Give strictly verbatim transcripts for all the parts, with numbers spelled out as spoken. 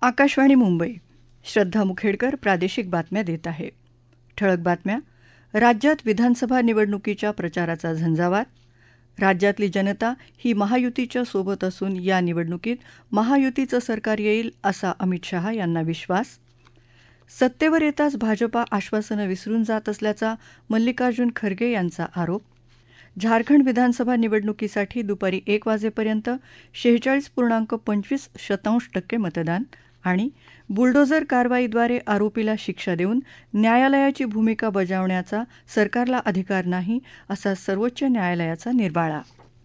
आकाशवाणी मुंबई. श्रद्धा मुखेडकर प्रादेशिक बातम्या देत आहे. ठळक बातम्या. राज्यात विधानसभा निवडणुकीच्या प्रचाराचा झंझावात. राज्यातली जनता ही महायुतीच्या सोबत असून या निवडणुकीत महायुतीचं सरकार येईल असा अमित शहा यांना विश्वास. सत्तेवर येताच भाजपा आश्वासनं विसरून जात असल्याचा मल्लिकार्जुन खरगे यांचा आरोप. झारखंड विधानसभा निवडणुकीसाठी दुपारी एक वाजेपर्यंत शेहेचाळीस पूर्णांक पंचवीस शतांश टक्के मतदान. आणि बुलडोझर कारवाईद्वारे आरोपीला शिक्षा देऊन न्यायालयाची भूमिका बजावण्याचा सरकारला अधिकार नाही असा सर्वोच्च न्यायालयाचा निर्वाळा.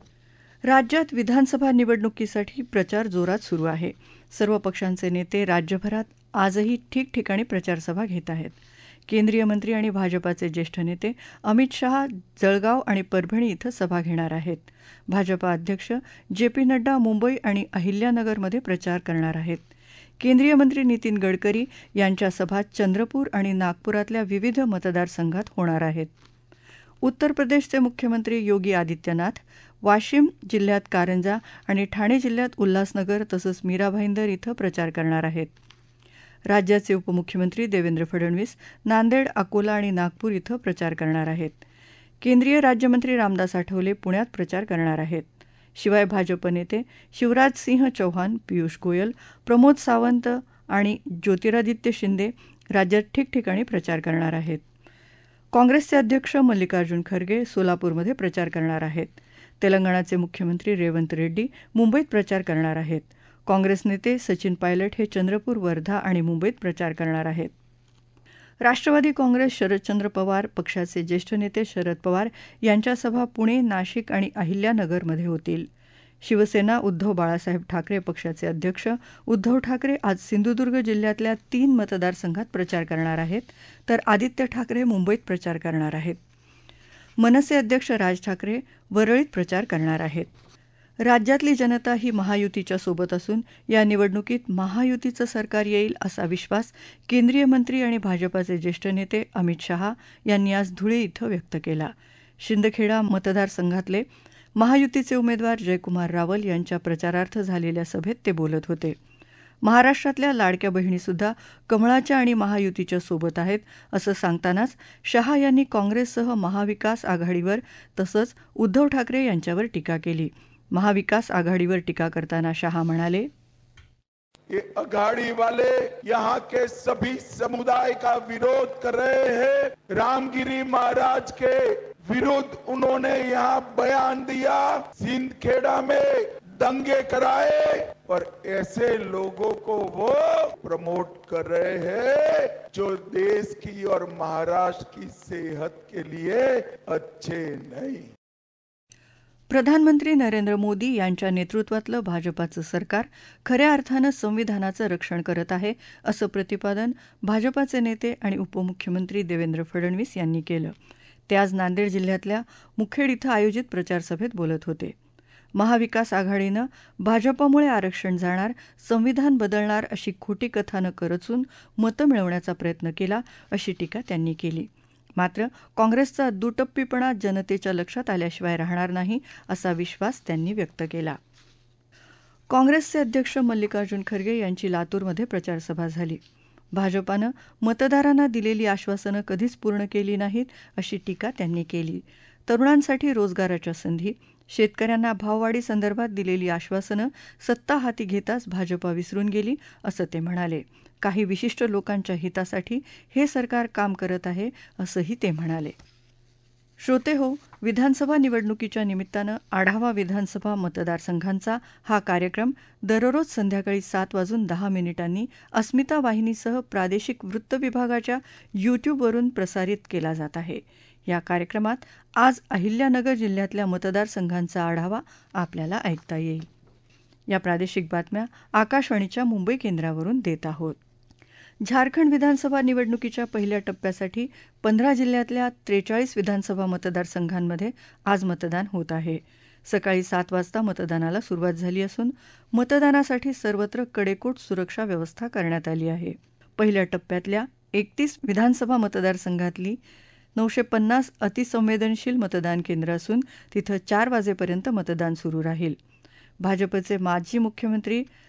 राज्यात विधानसभा निवडणुकीसाठी प्रचार जोरात सुरू आहे. सर्व पक्षांचे नेते राज्यभरात आजही ठिकठिकाणी प्रचारसभा घेत आहेत. केंद्रीय मंत्री आणि भाजपाचे ज्येष्ठ नेते अमित शहा जळगाव आणि परभणी इथं सभा घेणार आहेत. भाजपा अध्यक्ष जे पी नड्डा मुंबई आणि अहिल्यानगरमध्ये प्रचार करणार आहेत. केंद्रीय मंत्री नितीन गडकरी यांच्या सभा चंद्रपूर आणि नागपुरातल्या विविध मतदारसंघात होणार आहेत. उत्तर प्रदेशचे मुख्यमंत्री योगी आदित्यनाथ वाशिम जिल्ह्यात कारंजा आणि ठाणे जिल्ह्यात उल्हासनगर तसंच मीरा भाईंदर इथं प्रचार करणार आहेत. राज्याचे उपमुख्यमंत्री देवेंद्र फडणवीस नांदेड, अकोला आणि नागपूर इथं प्रचार करणार आहेत. केंद्रीय राज्यमंत्री रामदास आठवले पुण्यात प्रचार करणार आहेत. शिवाय भाजप नेते शिवराजसिंह चौहान, पियुष गोयल, प्रमोद सावंत आणि ज्योतिरादित्य शिंदे राज्यात ठिकठिकाणी प्रचार करणार आहेत. काँग्रेसचे अध्यक्ष मल्लिकार्जुन खरगे सोलापूरमध्ये प्रचार करणार आहेत. तेलंगणाचे मुख्यमंत्री रेवंत रेड्डी मुंबईत प्रचार करणार आहेत. काँग्रेस नेते सचिन पायलट हे चंद्रपूर, वर्धा आणि मुंबईत प्रचार करणार आहेत. राष्ट्रवादी काँग्रेस शरदचंद्र पवार पक्षाचे ज्येष्ठ नेते शरद पवार यांच्या सभा पुणे, नाशिक आणि अहिल्यानगरमध्ये होतील. शिवसेना उद्धव बाळासाहेब ठाकरे पक्षाचे अध्यक्ष उद्धव ठाकरे आज सिंधुदुर्ग जिल्ह्यातल्या तीन मतदारसंघात प्रचार करणार आहेत, तर आदित्य ठाकरे मुंबईत प्रचार करणार आहेत. मनसे अध्यक्ष राज ठाकरे वरळीत प्रचार करणार आहेत. राज्यातली जनता ही महायुतीच्या सोबत असून या निवडणुकीत महायुतीचं सरकार येईल असा विश्वास केंद्रीय मंत्री आणि भाजपाचे ज्येष्ठ नेते अमित शहा यांनी आज धुळे इथं व्यक्त केला. शिंदखेडा मतदारसंघातले महायुतीचे उमेदवार जयकुमार रावल यांच्या प्रचारार्थ झालेल्या सभेत ते बोलत होते. महाराष्ट्रातल्या लाडक्या बहिणीसुद्धा कमळाच्या आणि महायुतीच्या सोबत आहेत असं सांगतानाच शहा यांनी काँग्रेससह महाविकास आघाडीवर तसंच उद्धव ठाकरे यांच्यावर टीका केली. महाविकास आघाडीवर टीका करताना शहा म्हणाले, ये अघाड़ी वाले यहाँ के सभी समुदाय का विरोध कर रहे हैं. रामगिरी महाराज के विरुद्ध उन्होंने यहाँ बयान दिया, सिंदखेड़ा में दंगे कराए और ऐसे लोगों को वो प्रमोट कर रहे हैं जो देश की और महाराष्ट्र की सेहत के लिए अच्छे नहीं. प्रधानमंत्री नरेंद्र मोदी यांच्या नेतृत्वातलं भाजपाचं सरकार खऱ्या अर्थानं संविधानाचं रक्षण करत आहे असं प्रतिपादन भाजपाचे नेते आणि उपमुख्यमंत्री देवेंद्र फडणवीस यांनी केलं. ते आज नांदेड जिल्ह्यातल्या मुखेड इथं आयोजित प्रचारसभेत बोलत होते. महाविकास आघाडीनं भाजपामुळे आरक्षण जाणार, संविधान बदलणार अशी खोटी कथा न करचून मतं मिळवण्याचा प्रयत्न केला अशी टीका त्यांनी केली. मात्र काँग्रेसचा दुटप्पीपणा जनतेच्या लक्षात आल्याशिवाय राहणार नाही असा विश्वास त्यांनी व्यक्त केला. काँग्रेसचे अध्यक्ष मल्लिकार्जुन खरगे यांची लातूरमध्ये प्रचारसभा झाली. भाजपानं मतदारांना दिलेली आश्वासनं कधीच पूर्ण केली नाहीत अशी टीका त्यांनी केली. तरुणांसाठी रोजगाराच्या संधी, शेतकऱ्यांना भाववाढीसंदर्भात दिलेली आश्वासनं सत्ता हाती घेताच भाजपा विसरून गेली असं ते म्हणाले. काही विशिष्ट लोकांच्या हितासाठी हे सरकार काम करत आहे असंही ते म्हणाले. श्रोते हो, विधानसभा निवडणुकीच्या निमित्तानं आढावा विधानसभा मतदारसंघांचा हा कार्यक्रम दररोज संध्याकाळी सात वाजून दहा मिनिटांनी अस्मिता वाहिनीसह प्रादेशिक वृत्त विभागाच्या यूट्यूबवरून प्रसारित केला जात आहे. या कार्यक्रमात आज अहिल्यानगर जिल्ह्यातल्या मतदारसंघांचा आढावा आपल्याला ऐकता येईल. या प्रादेशिक बातम्या आकाशवाणीच्या मुंबई केंद्रावरून देत आहोत. झारखंड विधानसभा निवडणुकीच्या पहिल्या टप्प्यासाठी पंधरा जिल्ह्यातल्या त्रेचाळीस विधानसभा मतदारसंघांमध्ये आज मतदान होत आहे. सकाळी सात वाजता मतदानाला सुरुवात झाली असून मतदानासाठी सर्वत्र कडेकोट सुरक्षा व्यवस्था करण्यात आली आहे. पहिल्या टप्प्यातल्या एकतीस विधानसभा मतदारसंघातली नऊशे पन्नास अतिसंवेदनशील मतदान केंद्र असून तिथं चार वाजेपर्यंत मतदान सुरू राहील. भाजपचे माजी मुख्यमंत्री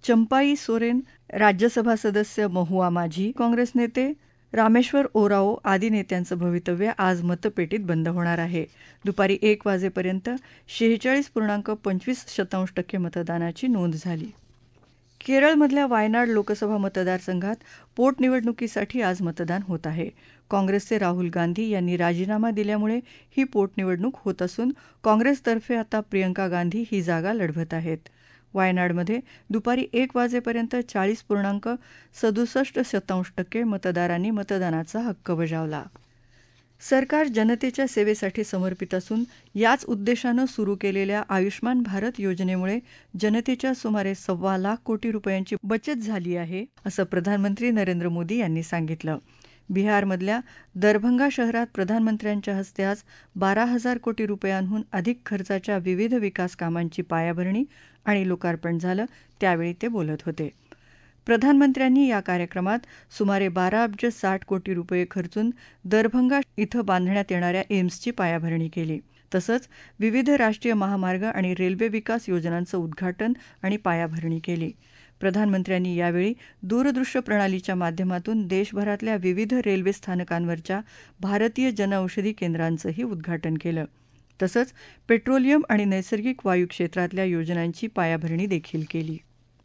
चंपाई सोरेन, राज्यसभा सदस्य महुआ माझी, काँग्रेस नेते रामेश्वर ओराओ आदी नेत्यांचं भवितव्य आज मतपेटीत बंद होणार आहे. दुपारी एक वाजेपर्यंत शेहेचाळीस पूर्णांक पंचवीस शतांश टक्के मतदानाची नोंद झाली. केरळमधल्या वायनाड लोकसभा मतदारसंघात पोटनिवडणुकीसाठी आज मतदान होत आहे. काँग्रेसचे राहुल गांधी यांनी राजीनामा दिल्यामुळे ही पोटनिवडणूक होत असून काँग्रेसतर्फे आता प्रियंका गांधी ही जागा लढवत आहेत. वायनाडमध्ये दुपारी एक वाजेपर्यंत चाळीस पूर्णांक सदुसष्ट शतांश टक्के मतदारांनी मतदानाचा हक्क बजावला. सरकार जनतेच्या सेवेसाठी समर्पित असून याच उद्देशानं सुरू केलेल्या आयुष्मान भारत योजनेमुळे जनतेच्या सुमारे सव्वा लाख कोटी रुपयांची बचत झाली आहे, असं प्रधानमंत्री नरेंद्र मोदी यांनी सांगितलं. बिहारमधल्या दरभंगा शहरात प्रधानमंत्र्यांच्या हस्ते आज बारा हजार कोटी रुपयांहून अधिक खर्चाच्या विविध विकास कामांची पायाभरणी आणि लोकार्पण झालं, त्यावेळी ते बोलत होते. प्रधानमंत्र्यांनी या कार्यक्रमात सुमारे बारा अब्ज साठ कोटी रुपये खर्चून दरभंगा इथं बांधण्यात येणाऱ्या एम्सची पायाभरणी केली. तसंच विविध राष्ट्रीय महामार्ग आणि रेल्वे विकास योजनांचं उद्घाटन आणि पायाभरणी केली. प्रधानमंत्र्यांनी यावेळी दूरदृश्य प्रणालीच्या माध्यमातून देशभरातल्या विविध रेल्वे स्थानकांवरच्या भारतीय जनऔषधी केंद्रांचंही उद्घाटन केलं. तसंच पेट्रोलियम आणि नैसर्गिक वायू क्षेत्रातल्या योजनांची पायाभरणी देखील केली.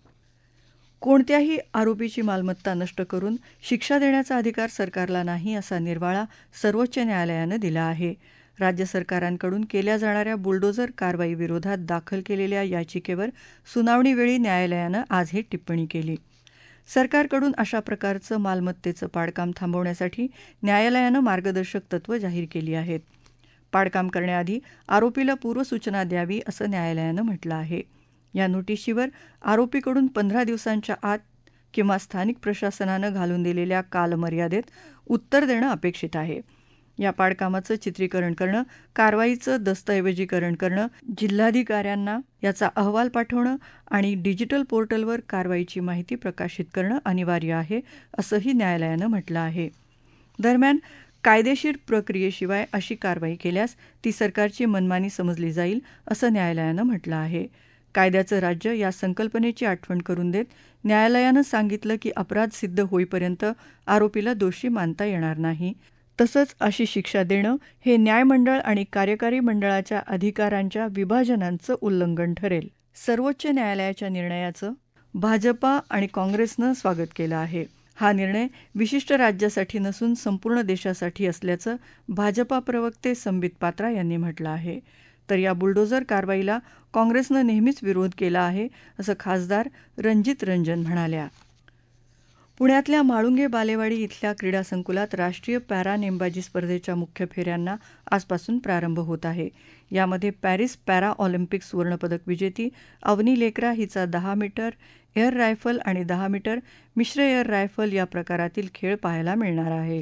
कोणत्याही आरोपीची मालमत्ता नष्ट करून शिक्षा देण्याचा अधिकार सरकारला नाही, असा निर्वाळा सर्वोच्च न्यायालयानं दिला आहे. राज्य सरकारांकडून केल्या जाणाऱ्या बुलडोझर कारवाईविरोधात दाखल केलेल्या याचिकेवर सुनावणीवेळी न्यायालयानं आज ही टिप्पणी केली. सरकारकडून अशा प्रकारचं मालमत्तेचं पाडकाम थांबवण्यासाठी न्यायालयानं मार्गदर्शक तत्त्व जाहीर केली आहेत. पाडकाम करण्याआधी आरोपीला पूर्वसूचना द्यावी, असं न्यायालयानं म्हटलं आहे. या नोटिशीवर आरोपीकडून पंधरा दिवसांच्या आत किंवा स्थानिक प्रशासनानं घालून दिलेल्या कालमर्यादेत उत्तर देणं अपेक्षित आहे. या पाडकामाचं चित्रीकरण करणं, कारवाईचं दस्तऐवजीकरण करणं, जिल्हाधिकाऱ्यांना याचा अहवाल पाठवणं आणि डिजिटल पोर्टलवर कारवाईची माहिती प्रकाशित करणं अनिवार्य आहे, असंही न्यायालयानं म्हटलं आहे. दरम्यान कायदेशीर प्रक्रियेशिवाय अशी कारवाई केल्यास ती सरकारची मनमानी समजली जाईल, असं न्यायालयानं म्हटलं आहे. कायद्याचं राज्य या संकल्पनेची आठवण करून देत न्यायालयानं सांगितलं की अपराध सिद्ध होईपर्यंत आरोपीला दोषी मानता येणार नाही. तसंच अशी शिक्षा देणं हे न्यायमंडळ आणि कार्यकारी मंडळाच्या अधिकारांच्या विभाजनांचं उल्लंघन ठरेल. सर्वोच्च न्यायालयाच्या निर्णयाचं भाजपा आणि काँग्रेसनं स्वागत केलं आहे. हा निर्णय विशिष्ट राज्यासाठी नसून संपूर्ण देशासाठी असल्याचं भाजपा प्रवक्ते संबित पात्रा यांनी म्हटलं आहे. तर या बुलडोझर कारवाईला काँग्रेसनं नेहमीच विरोध केला आहे, असं खासदार रणजित रंजन म्हणाल्या. पुण्यातल्या म्हाळुंगे बालेवाडी इथल्या क्रीडा संकुलात राष्ट्रीय पॅरा नेमबाजी स्पर्धेच्या मुख्य फेऱ्यांना आजपासून प्रारंभ होत आहे. यामध्ये पॅरिस पॅरा ऑलिम्पिक सुवर्णपदक विजेती अवनी लेकरा हिचा दहा मीटर एअर रायफल आणि दहा मीटर मिश्र एअर रायफल या प्रकारातील खेळ पाहायला मिळणार आहे.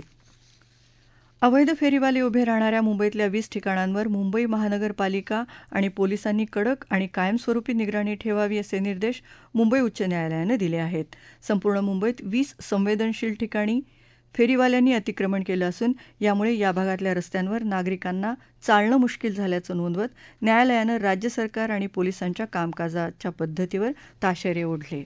अवैध फेरीवाले उभे राहणाऱ्या मुंबईतल्या वीस ठिकाणांवर मुंबई महानगरपालिका आणि पोलिसांनी कडक आणि कायमस्वरूपी निगराणी ठेवावी, असे निर्देश मुंबई उच्च न्यायालयानं दिले आहेत. संपूर्ण मुंबईत वीस संवेदनशील ठिकाणी फेरीवाल्यांनी अतिक्रमण केलं असून यामुळे या भागातल्या रस्त्यांवर नागरिकांना चालणं मुश्किल झाल्याचं नोंदवत न्यायालयानं राज्य सरकार आणि पोलिसांच्या कामकाजाच्या पद्धतीवर ताशेरे ओढले.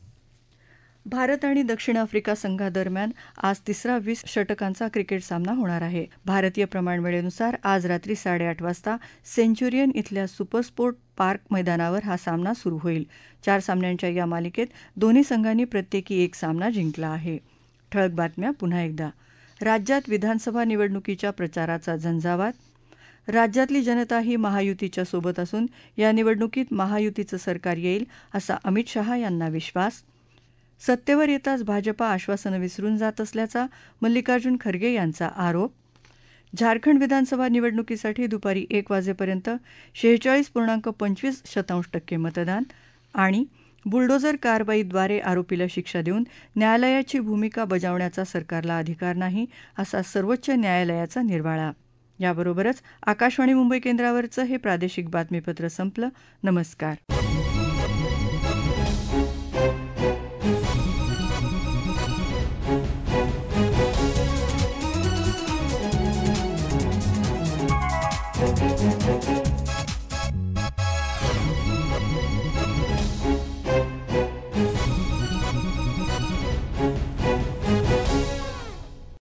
भारत आणि दक्षिण आफ्रिका संघादरम्यान आज तिसरा वीस षटकांचा क्रिकेट सामना होणार आहे. भारतीय प्रमाणवेळेनुसार आज रात्री साडेआठ वाजता सेंच्युरियन इथल्या सुपरस्पोर्ट पार्क मैदानावर हा सामना सुरू होईल. चार सामन्यांच्या या मालिकेत दोन्ही संघांनी प्रत्येकी एक सामना जिंकला आहे. ठळक बातम्या पुन्हा एकदा. राज्यात विधानसभा निवडणुकीच्या प्रचाराचा झंझावात. राज्यातली जनता ही महायुतीच्या सोबत असून या निवडणुकीत महायुतीचं सरकार येईल, असा अमित शहा यांना विश्वास. सत्तेवर येताच भाजपा आश्वासनं विसरून जात असल्याचा मल्लिकार्जुन खरगे यांचा आरोप. झारखंड विधानसभा निवडणुकीसाठी दुपारी एक वाजेपर्यंत शेहेचाळीस पूर्णांक पंचवीस शतांश टक्के मतदान. आणि बुलडोझर कारवाईद्वारे आरोपीला शिक्षा देऊन न्यायालयाची भूमिका बजावण्याचा सरकारला अधिकार नाही, असा सर्वोच्च न्यायालयाचा निर्वाळा. याबरोबरच आकाशवाणी मुंबई केंद्रावरचं हे प्रादेशिक बातमीपत्र संपलं. नमस्कार. Thank you.